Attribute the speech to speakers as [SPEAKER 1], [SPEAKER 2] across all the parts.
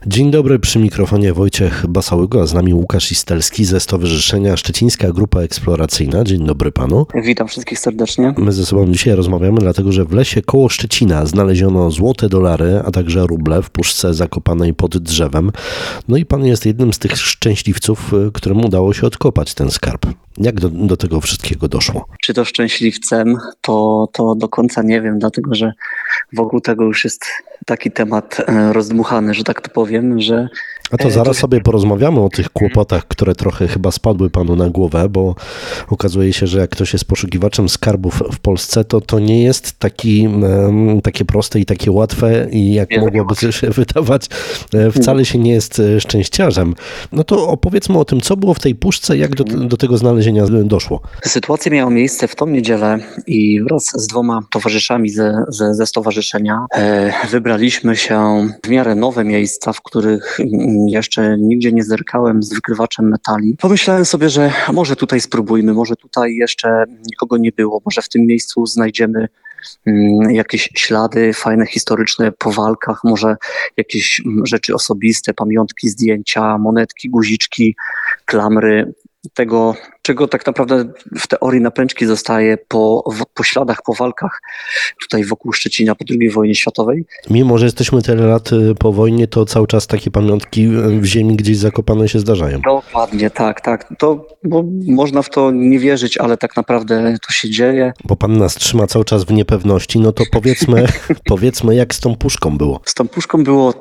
[SPEAKER 1] Dzień dobry, przy mikrofonie Wojciech Basałygo, a z nami Łukasz Istelski ze Stowarzyszenia Szczecińska Grupa Eksploracyjna. Dzień dobry panu.
[SPEAKER 2] Witam wszystkich serdecznie.
[SPEAKER 1] My ze sobą dzisiaj rozmawiamy, dlatego że w lesie koło Szczecina znaleziono złote dolary, a także ruble w puszce zakopanej pod drzewem. No i pan jest jednym z tych szczęśliwców, którym udało się odkopać ten skarb. Jak do tego wszystkiego doszło?
[SPEAKER 2] Czy to szczęśliwcem, to do końca nie wiem, dlatego że wokół tego już jest taki temat rozdmuchany, że tak to powiem, że...
[SPEAKER 1] A to zaraz sobie porozmawiamy o tych kłopotach, które trochę chyba spadły panu na głowę, bo okazuje się, że jak ktoś jest poszukiwaczem skarbów w Polsce, to nie jest takie proste i takie łatwe i jak mogłoby się wydawać, wcale się nie jest szczęściarzem. No to opowiedzmy o tym, co było w tej puszce, jak do tego znalezienia doszło.
[SPEAKER 2] Sytuacja miała miejsce w tą niedzielę i wraz z 2 towarzyszami ze stowarzyszenia wybraliśmy się w miarę nowe miejsca, w których jeszcze nigdzie nie zerkałem z wykrywaczem metali. Pomyślałem sobie, że może tutaj spróbujmy, może tutaj jeszcze nikogo nie było, może w tym miejscu znajdziemy jakieś ślady fajne, historyczne po walkach, może jakieś rzeczy osobiste, pamiątki, zdjęcia, monetki, guziczki, klamry. Tego, czego tak naprawdę w teorii na pęczki zostaje po śladach, po walkach tutaj wokół Szczecina po II wojnie światowej.
[SPEAKER 1] Mimo że jesteśmy tyle lat po wojnie, to cały czas takie pamiątki w ziemi gdzieś zakopane się zdarzają.
[SPEAKER 2] Dokładnie, tak. Bo można w to nie wierzyć, ale tak naprawdę to się dzieje.
[SPEAKER 1] Bo pan nas trzyma cały czas w niepewności, no to powiedzmy jak z tą puszką było.
[SPEAKER 2] Z tą puszką było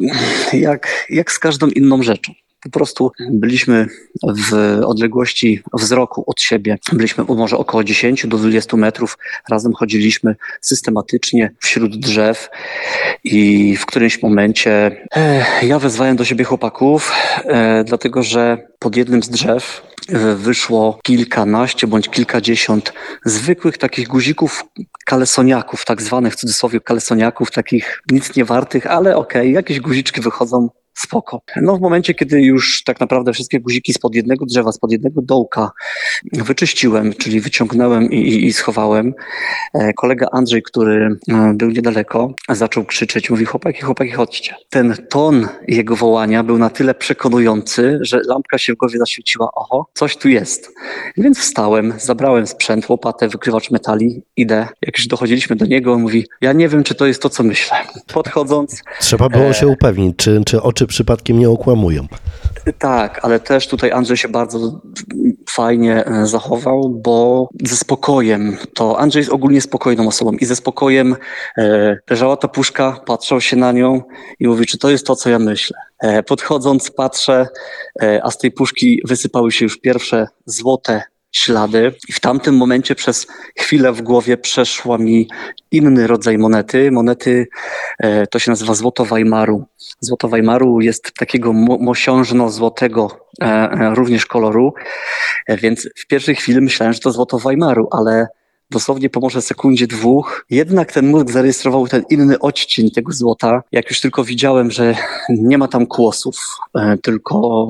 [SPEAKER 2] jak z każdą inną rzeczą. Po prostu byliśmy w odległości wzroku od siebie. Byliśmy może około 10 do 20 metrów. Razem chodziliśmy systematycznie wśród drzew i w którymś momencie ja wezwałem do siebie chłopaków, dlatego że pod jednym z drzew wyszło kilkanaście bądź kilkadziesiąt zwykłych takich guzików kalesoniaków, tak zwanych w cudzysłowie kalesoniaków, takich nic nie wartych, ale okej, jakieś guziczki wychodzą. Spoko. No w momencie, kiedy już tak naprawdę wszystkie guziki spod jednego drzewa, spod jednego dołka wyczyściłem, czyli wyciągnąłem i schowałem, kolega Andrzej, który był niedaleko, zaczął krzyczeć, mówi chłopaki, chodźcie. Ten ton jego wołania był na tyle przekonujący, że lampka się w głowie zaświeciła, oho, coś tu jest. Więc wstałem, zabrałem sprzęt, łopatę, wykrywacz metali, idę. Jak już dochodziliśmy do niego, on mówi, ja nie wiem, czy to jest to, co myślę. Podchodząc...
[SPEAKER 1] Trzeba było się upewnić, czy oczy przypadkiem nie okłamują.
[SPEAKER 2] Tak, ale też tutaj Andrzej się bardzo fajnie zachował, bo ze spokojem, to Andrzej jest ogólnie spokojną osobą i ze spokojem leżała ta puszka, patrzał się na nią i mówi, czy to jest to, co ja myślę. Podchodząc patrzę, a z tej puszki wysypały się już pierwsze złote ślady i w tamtym momencie przez chwilę w głowie przeszła mi inny rodzaj monety. Monety to się nazywa złoto Weimaru. Złoto Weimaru jest takiego mosiążno-złotego również koloru, więc w pierwszej chwili myślałem, że to złoto Weimaru, ale dosłownie po może sekundzie, 2, jednak ten mózg zarejestrował ten inny odcień tego złota. Jak już tylko widziałem, że nie ma tam kłosów, tylko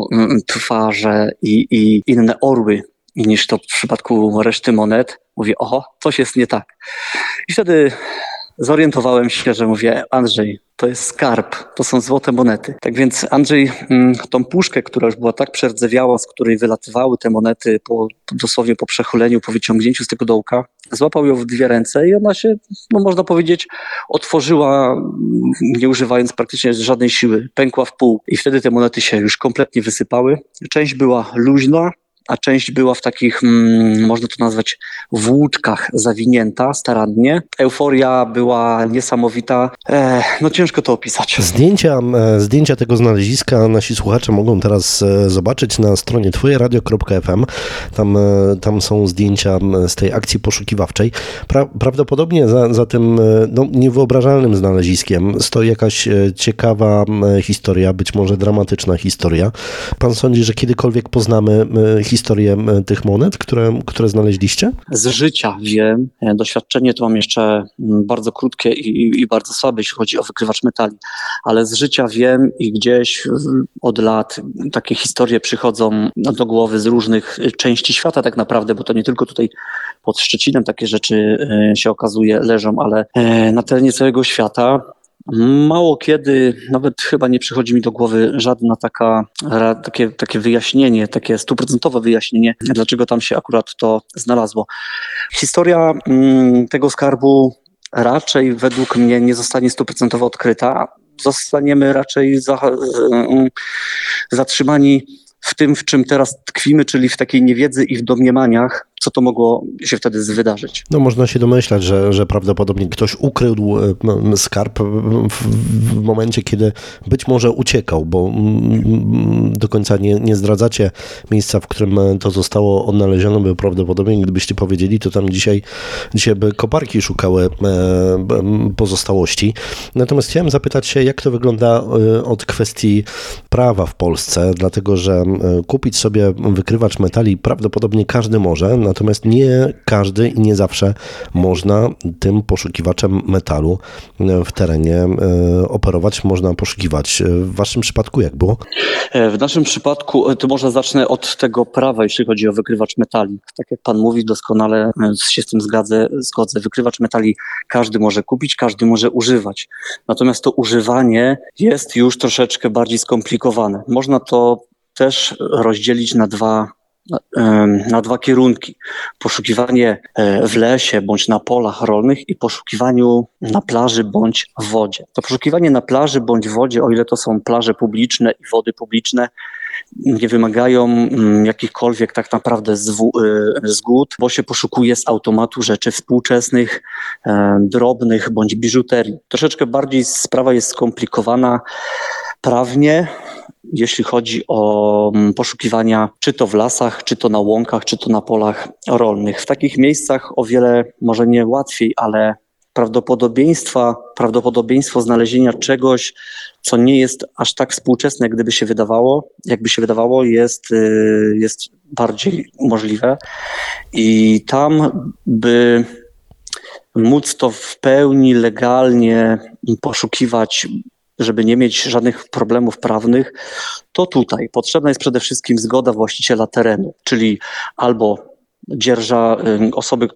[SPEAKER 2] twarze i inne orły, niż to w przypadku reszty monet, mówię, oho, coś jest nie tak. I wtedy zorientowałem się, że mówię, Andrzej, to jest skarb, to są złote monety. Tak więc Andrzej tą puszkę, która już była tak przerdzewiała, z której wylatywały te monety dosłownie po przechyleniu, po wyciągnięciu z tego dołka, złapał ją w 2 ręce i ona się, no można powiedzieć, otworzyła, nie używając praktycznie żadnej siły, pękła w pół i wtedy te monety się już kompletnie wysypały. Część była luźna, a część była w takich, można to nazwać, włóczkach zawinięta starannie. Euforia była niesamowita. No ciężko to opisać.
[SPEAKER 1] Zdjęcia tego znaleziska nasi słuchacze mogą teraz zobaczyć na stronie twojeradio.fm. Tam są zdjęcia z tej akcji poszukiwawczej. Prawdopodobnie za tym niewyobrażalnym znaleziskiem stoi jakaś ciekawa historia, być może dramatyczna historia. Pan sądzi, że kiedykolwiek poznamy historię tych monet, które znaleźliście?
[SPEAKER 2] Z życia wiem, doświadczenie to mam jeszcze bardzo krótkie i bardzo słabe, jeśli chodzi o wykrywacz metali, ale z życia wiem i gdzieś od lat takie historie przychodzą do głowy z różnych części świata tak naprawdę, bo to nie tylko tutaj pod Szczecinem takie rzeczy się okazuje leżą, ale na terenie całego świata. Mało kiedy, nawet chyba nie przychodzi mi do głowy żadna takie wyjaśnienie, takie 100% wyjaśnienie, dlaczego tam się akurat to znalazło. Historia tego skarbu raczej według mnie nie zostanie 100% odkryta. Zostaniemy raczej zatrzymani w tym, w czym teraz tkwimy, czyli w takiej niewiedzy i w domniemaniach, co to mogło się wtedy wydarzyć.
[SPEAKER 1] No można się domyślać, że prawdopodobnie ktoś ukrył skarb w momencie, kiedy być może uciekał, bo do końca nie zdradzacie miejsca, w którym to zostało odnalezione, bo prawdopodobnie gdybyście powiedzieli, to tam dzisiaj by koparki szukały pozostałości. Natomiast chciałem zapytać się, jak to wygląda od kwestii prawa w Polsce, dlatego że kupić sobie wykrywacz metali prawdopodobnie każdy może, natomiast nie każdy i nie zawsze można tym poszukiwaczem metalu w terenie operować, można poszukiwać. W waszym przypadku jak było?
[SPEAKER 2] W naszym przypadku, to może zacznę od tego prawa, jeśli chodzi o wykrywacz metali. Tak jak pan mówi, doskonale się z tym zgodzę. Wykrywacz metali każdy może kupić, każdy może używać. Natomiast to używanie jest już troszeczkę bardziej skomplikowane. Można to też rozdzielić na dwa kierunki. Poszukiwanie w lesie bądź na polach rolnych i poszukiwaniu na plaży bądź w wodzie. To poszukiwanie na plaży bądź w wodzie, o ile to są plaże publiczne i wody publiczne, nie wymagają jakichkolwiek tak naprawdę zgód, bo się poszukuje z automatu rzeczy współczesnych, drobnych bądź biżuterii. Troszeczkę bardziej sprawa jest skomplikowana prawnie, jeśli chodzi o poszukiwania, czy to w lasach, czy to na łąkach, czy to na polach rolnych. W takich miejscach o wiele, może nie łatwiej, ale prawdopodobieństwo znalezienia czegoś, co nie jest aż tak współczesne, jakby się wydawało, jest bardziej możliwe. I tam, by móc to w pełni legalnie poszukiwać, żeby nie mieć żadnych problemów prawnych, to tutaj potrzebna jest przede wszystkim zgoda właściciela terenu, czyli albo osoby,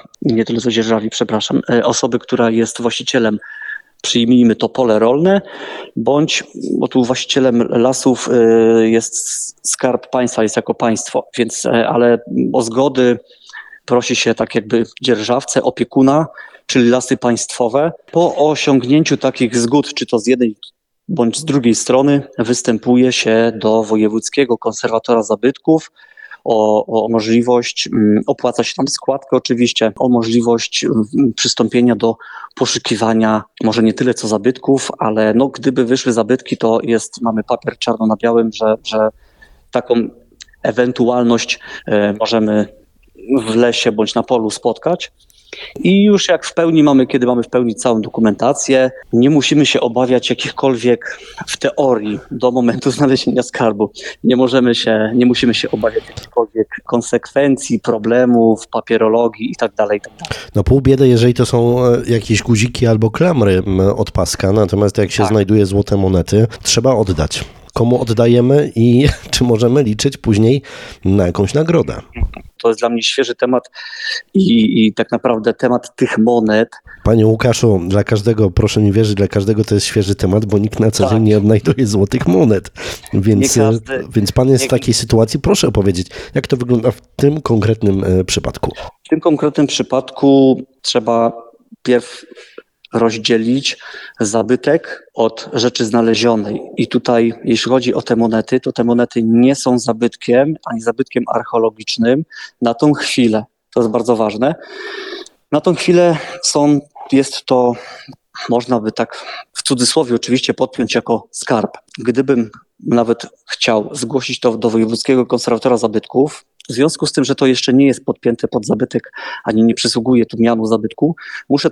[SPEAKER 2] która jest właścicielem, przyjmijmy to pole rolne, bądź, bo tu właścicielem lasów jest Skarb Państwa, jest jako państwo, więc, ale o zgody prosi się tak jakby dzierżawcę, opiekuna, czyli Lasy Państwowe. Po osiągnięciu takich zgód, czy to z jednej bądź z drugiej strony, występuje się do wojewódzkiego konserwatora zabytków o możliwość, opłaca się tam składkę oczywiście, o możliwość przystąpienia do poszukiwania może nie tyle co zabytków, ale no, gdyby wyszły zabytki, to mamy papier czarno na białym, że taką ewentualność możemy w lesie bądź na polu spotkać. I już kiedy mamy w pełni całą dokumentację, nie musimy się obawiać jakichkolwiek, w teorii, do momentu znalezienia skarbu, nie musimy się obawiać jakichkolwiek konsekwencji, problemów, papierologii itd.
[SPEAKER 1] No pół biedy, jeżeli to są jakieś guziki albo klamry od paska, natomiast jak się znajduje złote monety, trzeba oddać. Komu oddajemy i czy możemy liczyć później na jakąś nagrodę?
[SPEAKER 2] To jest dla mnie świeży temat i tak naprawdę temat tych monet.
[SPEAKER 1] Panie Łukaszu, dla każdego, proszę mi wierzyć, dla każdego to jest świeży temat, bo nikt na co dzień nie odnajduje złotych monet. Więc pan jest w takiej sytuacji. Proszę opowiedzieć, jak to wygląda w tym konkretnym przypadku?
[SPEAKER 2] W tym konkretnym przypadku trzeba pierw rozdzielić zabytek od rzeczy znalezionej. I tutaj, jeśli chodzi o te monety, to te monety nie są zabytkiem, ani zabytkiem archeologicznym na tą chwilę. To jest bardzo ważne. Na tą chwilę jest to, można by tak w cudzysłowie oczywiście podpiąć jako skarb. Gdybym nawet chciał zgłosić to do wojewódzkiego konserwatora zabytków, w związku z tym, że to jeszcze nie jest podpięte pod zabytek, ani nie przysługuje tu mianu zabytku, muszę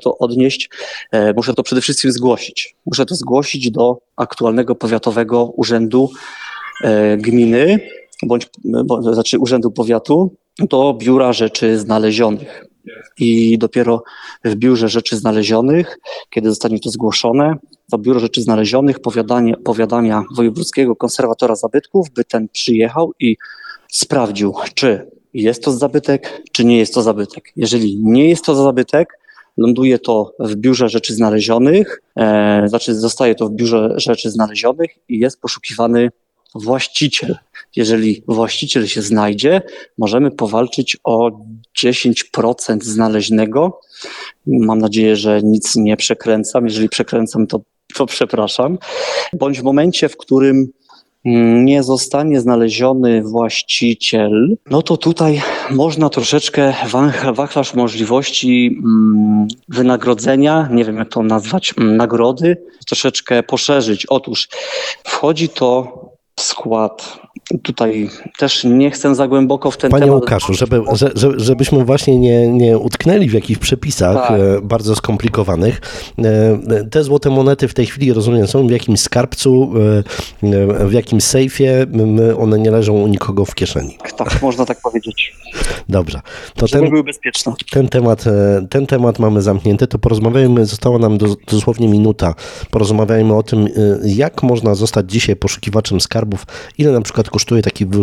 [SPEAKER 2] to przede wszystkim zgłosić. Muszę to zgłosić do aktualnego powiatowego urzędu gminy, znaczy urzędu powiatu, do Biura Rzeczy Znalezionych. I dopiero w Biurze Rzeczy Znalezionych, kiedy zostanie to zgłoszone, to Biuro Rzeczy Znalezionych powiadamia wojewódzkiego konserwatora zabytków, by ten przyjechał i sprawdził, czy jest to zabytek, czy nie jest to zabytek. Jeżeli nie jest to zabytek, ląduje to w biurze rzeczy znalezionych, zostaje to w biurze rzeczy znalezionych i jest poszukiwany właściciel. Jeżeli właściciel się znajdzie, możemy powalczyć o 10% znaleźnego. Mam nadzieję, że nic nie przekręcam. Jeżeli przekręcam, to przepraszam. Bądź w momencie, w którym nie zostanie znaleziony właściciel, no to tutaj można troszeczkę wachlarz możliwości wynagrodzenia, nie wiem jak to nazwać, nagrody, troszeczkę poszerzyć. Otóż wchodzi to w skład. Tutaj też nie chcę za głęboko w ten
[SPEAKER 1] Panie
[SPEAKER 2] temat.
[SPEAKER 1] Łukaszu, żebyśmy właśnie nie utknęli w jakichś przepisach bardzo skomplikowanych. Te złote monety w tej chwili, rozumiem, są w jakimś skarbcu, w jakimś sejfie, one nie leżą u nikogo w kieszeni.
[SPEAKER 2] Tak, można tak powiedzieć.
[SPEAKER 1] Dobrze. To
[SPEAKER 2] żeby były bezpieczne.
[SPEAKER 1] Ten temat mamy zamknięty, to porozmawiajmy, została nam dosłownie minuta, porozmawiajmy o tym, jak można zostać dzisiaj poszukiwaczem skarbów, ile na przykład kosztuje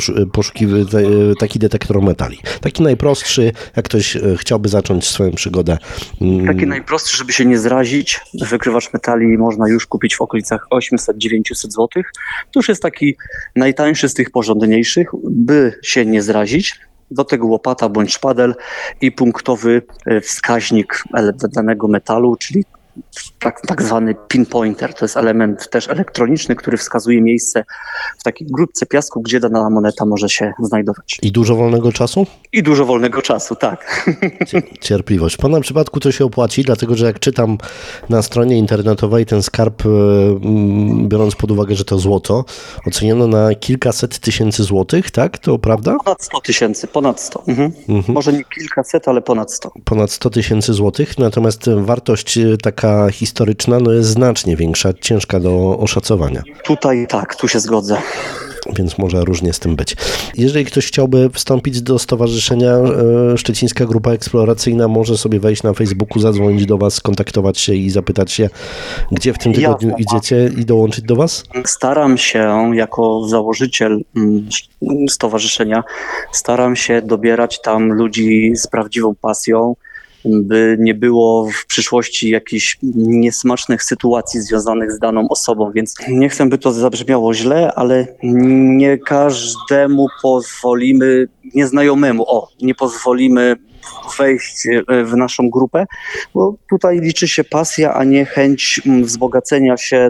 [SPEAKER 1] taki detektor metali. Taki najprostszy, jak ktoś chciałby zacząć swoją przygodę.
[SPEAKER 2] Taki najprostszy, żeby się nie zrazić. Wykrywacz metali można już kupić w okolicach 800-900 zł. To już jest taki najtańszy z tych porządniejszych, by się nie zrazić. Do tego łopata bądź szpadel i punktowy wskaźnik danego metalu, czyli tak zwany pinpointer. To jest element też elektroniczny, który wskazuje miejsce w takiej grupce piasku, gdzie dana moneta może się znajdować.
[SPEAKER 1] I dużo wolnego czasu?
[SPEAKER 2] I dużo wolnego czasu, tak.
[SPEAKER 1] Cierpliwość. W Pana przypadku to się opłaci, dlatego że jak czytam na stronie internetowej, ten skarb, biorąc pod uwagę, że to złoto, oceniono na kilkaset tysięcy złotych, tak? To prawda?
[SPEAKER 2] Ponad 100 tysięcy, ponad 100. Może nie kilkaset, ale ponad 100.
[SPEAKER 1] Ponad 100 tysięcy złotych, natomiast wartość taka historyczna jest znacznie większa, ciężka do oszacowania.
[SPEAKER 2] Tutaj tak, tu się zgodzę.
[SPEAKER 1] Więc może różnie z tym być. Jeżeli ktoś chciałby wstąpić do stowarzyszenia Szczecińska Grupa Eksploracyjna, może sobie wejść na Facebooku, zadzwonić do Was, skontaktować się i zapytać się, gdzie w tym tygodniu idziecie i dołączyć do Was?
[SPEAKER 2] Staram się, jako założyciel stowarzyszenia, dobierać tam ludzi z prawdziwą pasją, by nie było w przyszłości jakichś niesmacznych sytuacji związanych z daną osobą, więc nie chcę, by to zabrzmiało źle, ale nie każdemu pozwolimy, nieznajomemu, nie pozwolimy wejść w naszą grupę, bo tutaj liczy się pasja, a nie chęć wzbogacenia się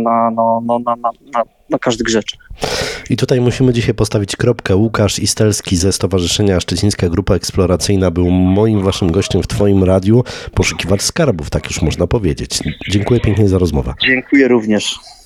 [SPEAKER 2] na każdy grzech.
[SPEAKER 1] I tutaj musimy dzisiaj postawić kropkę. Łukasz Istelski ze Stowarzyszenia Szczecińska Grupa Eksploracyjna był moim waszym gościem w Twoim radiu. Poszukiwacz skarbów, tak już można powiedzieć. Dziękuję pięknie za rozmowę.
[SPEAKER 2] Dziękuję również.